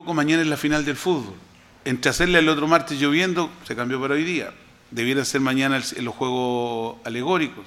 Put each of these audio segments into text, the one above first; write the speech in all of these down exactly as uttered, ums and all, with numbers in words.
Mañana es la final del fútbol. Entre hacerle el otro martes lloviendo, se cambió para hoy día. Debiera ser mañana el, los juegos alegóricos.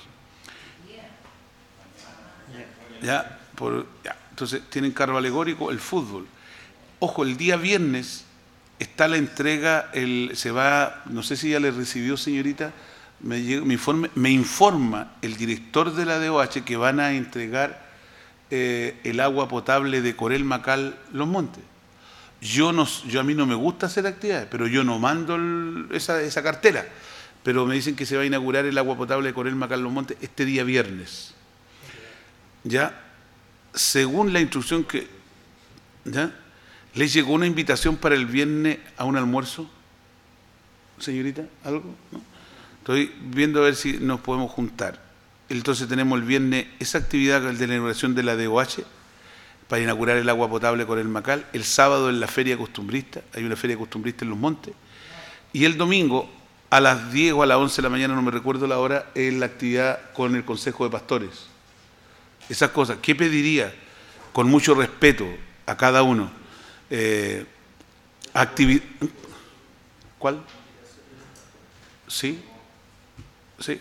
Ya, por, ya, entonces tienen carro alegórico, el fútbol. Ojo, el día viernes está la entrega, el, se va, no sé si ya le recibió, señorita, me, me, informe, me informa el director de la D O H que van a entregar eh, el agua potable de Corel Macal Los Montes. Yo, no, yo a mí no me gusta hacer actividades, pero yo no mando el, esa, esa cartera. Pero me dicen que se va a inaugurar el agua potable de Corel Macal Los Montes este día viernes. ¿Ya? Según la instrucción que... ¿Ya? ¿Les llegó una invitación para el viernes a un almuerzo? Señorita, ¿algo? ¿No? Estoy viendo a ver si nos podemos juntar. Entonces tenemos el viernes esa actividad de la inauguración de la D O H para inaugurar el agua potable con el Macal. El sábado en la feria costumbrista, hay una feria costumbrista en Los Montes. Y el domingo a las diez o a las once de la mañana, no me recuerdo la hora, es la actividad con el Consejo de Pastores. Esas cosas. ¿Qué pediría? Con mucho respeto a cada uno. Eh, activi- ¿Cuál? ¿Sí? ¿Sí?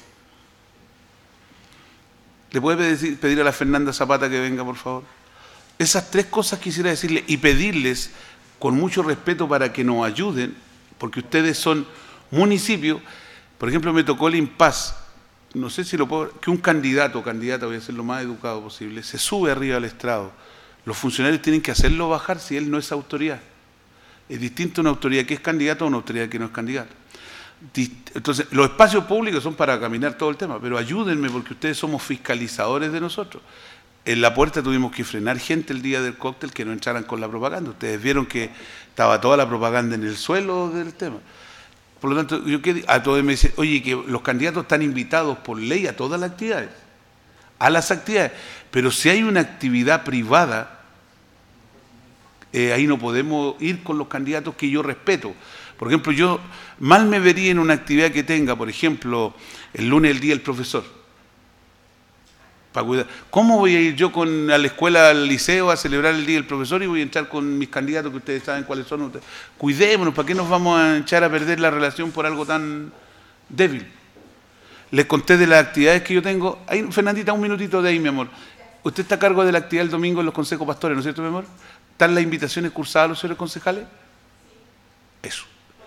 ¿Le puede pedir, pedir a la Fernanda Zapata que venga, por favor? Esas tres cosas quisiera decirle y pedirles con mucho respeto para que nos ayuden, porque ustedes son municipios. Por ejemplo, me tocó el impas, no sé si lo puedo, que un candidato o candidata, voy a ser lo más educado posible, se sube arriba al estrado. Los funcionarios tienen que hacerlo bajar si él no es autoridad. Es distinto una autoridad que es candidato a una autoridad que no es candidato. Entonces, los espacios públicos son para caminar todo el tema, pero ayúdenme porque ustedes somos fiscalizadores de nosotros. En la puerta tuvimos que frenar gente el día del cóctel que no entraran con la propaganda. Ustedes vieron que estaba toda la propaganda en el suelo del tema. Por lo tanto, yo que a todos me dicen, oye, que los candidatos están invitados por ley a todas las actividades, a las actividades, pero si hay una actividad privada, eh, ahí no podemos ir con los candidatos que yo respeto. Por ejemplo, yo mal me vería en una actividad que tenga, por ejemplo, el lunes el día del profesor. Para cuidar. ¿Cómo voy a ir yo con, a la escuela, al liceo, a celebrar el día del profesor y voy a entrar con mis candidatos que ustedes saben cuáles son? Ustedes? Cuidémonos, ¿para qué nos vamos a echar a perder la relación por algo tan débil? Les conté de las actividades que yo tengo. Ahí, Fernandita, un minutito de ahí, mi amor. Usted está a cargo de la actividad el domingo en los consejos pastores, ¿no es cierto, mi amor? ¿Están las invitaciones cursadas a los señores concejales? Eso.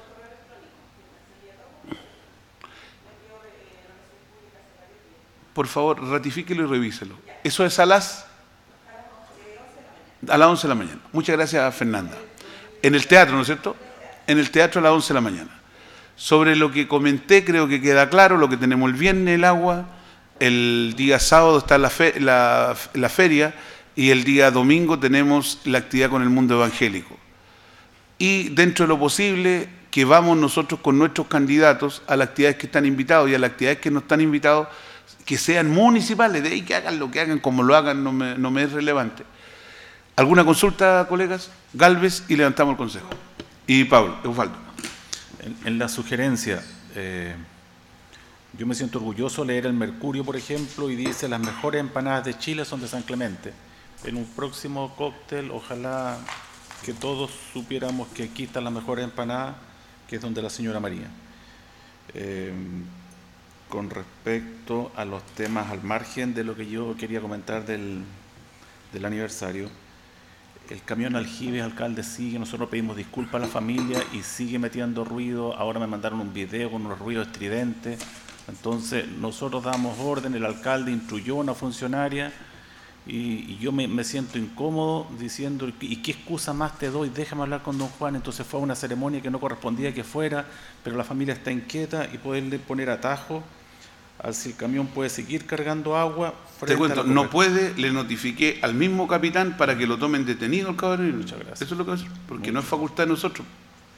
Por favor, ratifíquelo y revíselo. Eso es a las, a las once de la mañana. Muchas gracias, Fernanda. En el teatro, ¿no es cierto? En el teatro a las once de la mañana. Sobre lo que comenté, creo que queda claro, lo que tenemos el viernes, el agua, el día sábado está la, fe, la, la feria y el día domingo tenemos la actividad con el mundo evangélico. Y dentro de lo posible, que vamos nosotros con nuestros candidatos a las actividades que están invitados y a las actividades que no están invitados, que sean municipales, de ahí que hagan lo que hagan, como lo hagan, no me, no me es relevante. ¿Alguna consulta, colegas? Galvez, y levantamos el consejo. Y Pablo, Eufaldo. En, en la sugerencia, eh, yo me siento orgulloso de leer el Mercurio, por ejemplo, y dice las mejores empanadas de Chile son de San Clemente. En un próximo cóctel, ojalá que todos supiéramos que aquí están las mejores empanadas, que es donde la señora María. Eh, Con respecto a los temas al margen de lo que yo quería comentar del, del aniversario, el camión Aljibes, alcalde, sigue, nosotros pedimos disculpas a la familia y sigue metiendo ruido. Ahora me mandaron un video con unos ruidos estridentes. Entonces, nosotros damos orden, el alcalde instruyó a una funcionaria y, y yo me, me siento incómodo diciendo, ¿y qué excusa más te doy? Déjame hablar con don Juan. Entonces fue a una ceremonia que no correspondía que fuera, pero la familia está inquieta y poderle poner atajo al si el camión puede seguir cargando agua. Te cuento, no puede, le notifiqué al mismo capitán para que lo tomen detenido el cabrón. Muchas gracias. Eso es lo que va a hacer, porque Muchas no es facultad de nosotros.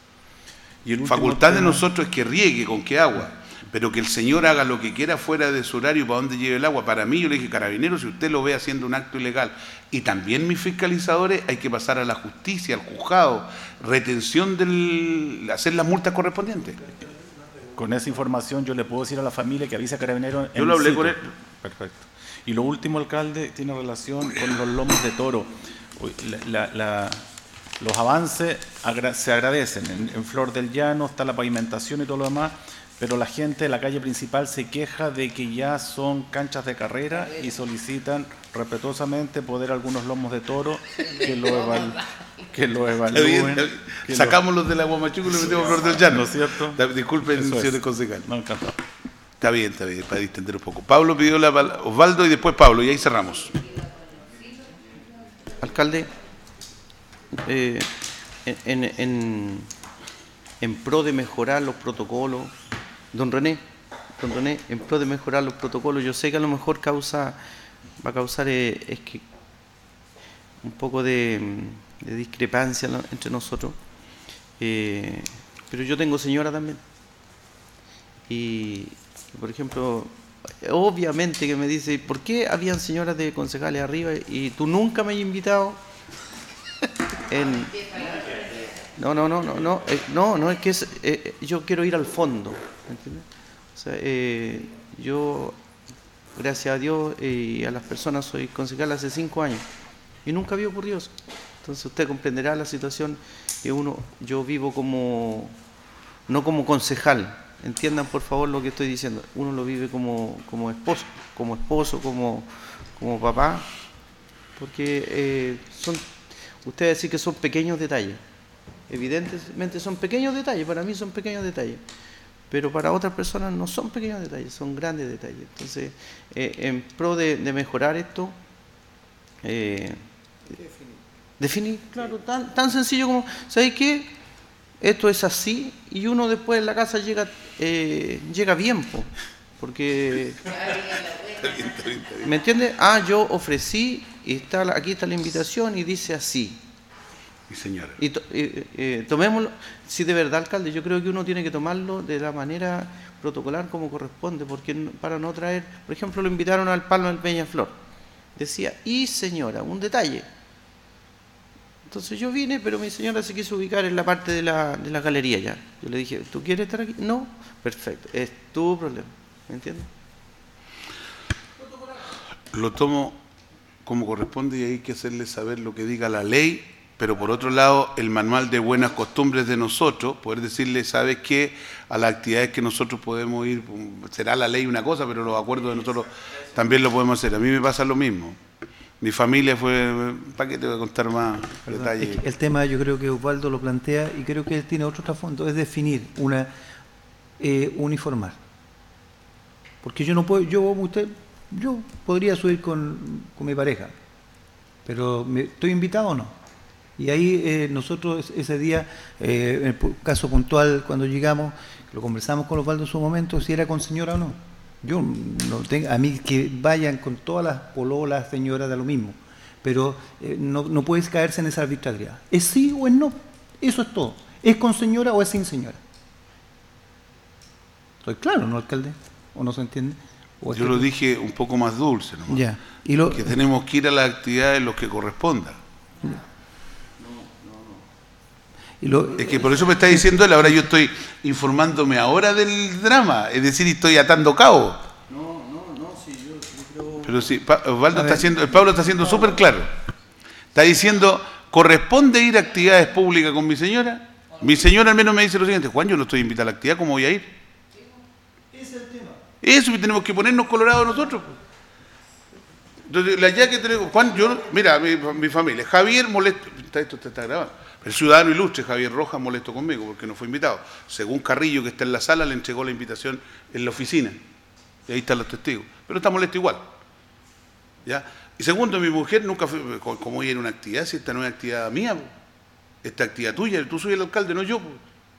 Y el facultad tema... de nosotros es que riegue con qué agua, pero que el señor haga lo que quiera fuera de su horario para donde lleve el agua. Para mí, yo le dije, carabinero, si usted lo ve haciendo un acto ilegal, y también mis fiscalizadores, hay que pasar a la justicia, al juzgado, retención del, hacer las multas correspondientes. Con esa información yo le puedo decir a la familia que avise a Carabineros. Yo lo hablé con él. Perfecto. Y lo último, alcalde, tiene relación con los lomos de toro. La, la, la, los avances agra se agradecen. En, en Flor del Llano está la pavimentación y todo lo demás, pero la gente de la calle principal se queja de que ya son canchas de carrera y solicitan respetuosamente poder algunos lomos de toro que lo, eval que lo evalúen. Bien, que sacamos lo... los de la Guamachuco y los metemos a Flor del Llano. ¿No es cierto? Disculpen, Eso señor es. concejal. No, encantado. Está bien, está bien, para distender un poco. Pablo pidió la palabra, Osvaldo y después Pablo, y ahí cerramos. Alcalde, eh, en, en, en pro de mejorar los protocolos, don René, don René, en pro de mejorar los protocolos, yo sé que a lo mejor causa, va a causar eh, es que un poco de, de discrepancia entre nosotros, eh, pero yo tengo señora también. Y, por ejemplo, obviamente que me dice, ¿por qué habían señoras de concejales arriba y tú nunca me has invitado? En... No, no, no, no, no, eh, no, no, es que es, eh, yo quiero ir al fondo, ¿entiendes? O sea, eh, yo, gracias a Dios y a las personas, soy concejal hace cinco años y nunca había ocurrido eso. Entonces usted comprenderá la situación que uno, yo vivo como, no como concejal, entiendan por favor lo que estoy diciendo, uno lo vive como, como esposo, como esposo, como, como papá, porque eh, son, ustedes decir que son pequeños detalles, evidentemente son pequeños detalles, para mí son pequeños detalles, pero para otras personas no son pequeños detalles, son grandes detalles. Entonces, eh, en pro de, de mejorar esto, eh, definir, claro, tan, tan sencillo como, ¿sabéis qué? Esto es así, y uno después en la casa llega eh, llega bien, po, porque ¿me entiende? Ah, yo ofrecí y está aquí está la invitación y dice así. Y señora. Y to, eh, eh, tomémoslo, si de verdad, alcalde, yo creo que uno tiene que tomarlo de la manera protocolar como corresponde, porque para no traer, por ejemplo, lo invitaron al palo del Peñaflor, decía y señora, un detalle. Entonces yo vine, pero mi señora se quiso ubicar en la parte de la, de la galería ya. Yo le dije, ¿tú quieres estar aquí? No, perfecto, es tu problema, ¿me entiendes? Lo tomo como corresponde y hay que hacerle saber lo que diga la ley, pero por otro lado, el manual de buenas costumbres de nosotros, poder decirle, ¿sabes qué? A las actividades que nosotros podemos ir, será la ley una cosa, pero los acuerdos de nosotros también lo podemos hacer. A mí me pasa lo mismo. Mi familia fue, ¿para qué te voy a contar más Perdón, detalles? es que el tema yo creo que Osvaldo lo plantea y creo que tiene otro trasfondo, es definir, una eh, uniformar. Porque yo no puedo, yo usted, yo podría subir con, con mi pareja, pero me, ¿estoy invitado o no? Y ahí eh, nosotros ese día, eh, en el caso puntual, cuando llegamos, lo conversamos con Osvaldo en su momento, si era con señora o no. Yo no tengo, a mí que vayan con todas las pololas, señoras, da lo mismo, pero eh, no, no puedes caerse en esa arbitrariedad. ¿Es sí o es no? Eso es todo. ¿Es con señora o es sin señora? Estoy claro, ¿no, alcalde? ¿O no se entiende? ¿O Yo lo dije un poco más dulce, ¿no? Ya. Y lo... Que tenemos que ir a las actividades en los que corresponda. Ya. Y lo... Es que por eso me está diciendo él, ahora yo estoy informándome ahora del drama, es decir, estoy atando cabos. No, no, no, sí, yo, yo creo... Pero sí, pa Osvaldo está haciendo, el Pablo está haciendo súper claro. Está diciendo, ¿corresponde ir a actividades públicas con mi señora? Mi señora al menos me dice lo siguiente, Juan, yo no estoy invitado a la actividad, ¿cómo voy a ir? Ese es el tema. Eso, y tenemos que ponernos colorados nosotros. Entonces, la ya que tenemos, Juan, yo, mira, mi, mi familia, Javier molesto, esto te está grabando. El ciudadano ilustre Javier Rojas molesto conmigo porque no fue invitado. Según Carrillo, que está en la sala, le entregó la invitación en la oficina. Y ahí están los testigos. Pero está molesto igual. ¿Ya? Y segundo, mi mujer nunca fue, como ir a una actividad, si esta no es actividad mía, esta es actividad tuya, tú soy el alcalde, no yo.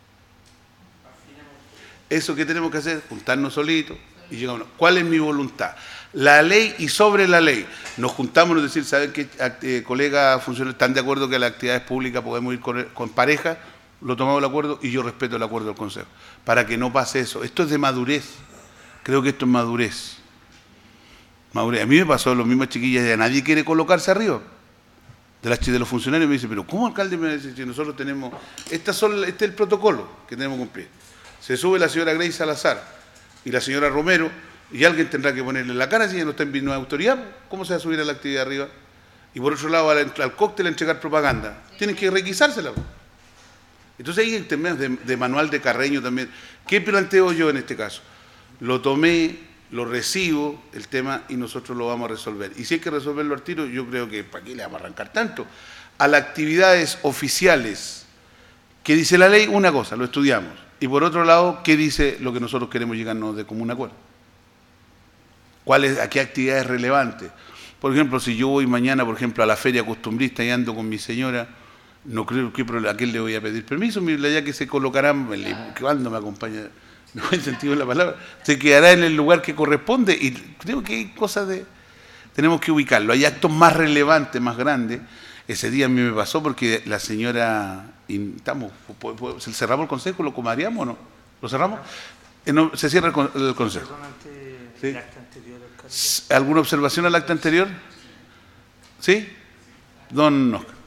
Eso que tenemos que hacer, juntarnos solitos y llegamos. ¿Cuál es mi voluntad? La ley y sobre la ley. Nos juntamos y nos decir, ¿saben qué, eh, colegas funcionarios están de acuerdo que a las actividades públicas podemos ir con, con pareja? Lo tomamos el acuerdo y yo respeto el acuerdo del Consejo. Para que no pase eso. Esto es de madurez. Creo que esto es madurez. Madurez. A mí me pasó lo mismo, chiquillas, ya nadie quiere colocarse arriba. De, las, de los funcionarios me dice, pero ¿cómo, alcalde? Me dice, si nosotros tenemos, estas son, este es el protocolo que tenemos que cumplir. Se sube la señora Grace Salazar y la señora Romero, y alguien tendrá que ponerle la cara si ella no está en no hay autoridad. ¿Cómo se va a subir a la actividad arriba? y por otro lado al, al cóctel entregar propaganda. Tienen que requisársela. Entonces ahí en términos de, de manual de Carreño también. ¿Qué planteo yo en este caso? Lo tomé, lo recibo, el tema, y nosotros lo vamos a resolver. Y si hay que resolverlo al tiro, yo creo que ¿para qué le vamos a arrancar tanto? A las actividades oficiales, ¿qué dice la ley? Una cosa, lo estudiamos. Y por otro lado, ¿qué dice lo que nosotros queremos llegarnos de común acuerdo? ¿Cuál es, ¿A qué actividad es relevante? Por ejemplo, si yo voy mañana, por ejemplo, a la feria costumbrista y ando con mi señora, no creo que a quién le voy a pedir permiso, ya que se colocarán, cuando me acompaña, no hay sentido en la palabra, se quedará en el lugar que corresponde, y creo que hay cosas de, tenemos que ubicarlo. Hay actos más relevantes, más grandes. Ese día a mí me pasó porque la señora, estamos, ¿se cerramos el consejo? ¿Lo comadreamos o no? ¿Lo cerramos? Eh, no, se cierra el, el consejo. ¿Sí? ¿Alguna observación al acta anterior? ¿Sí? Don Oscar.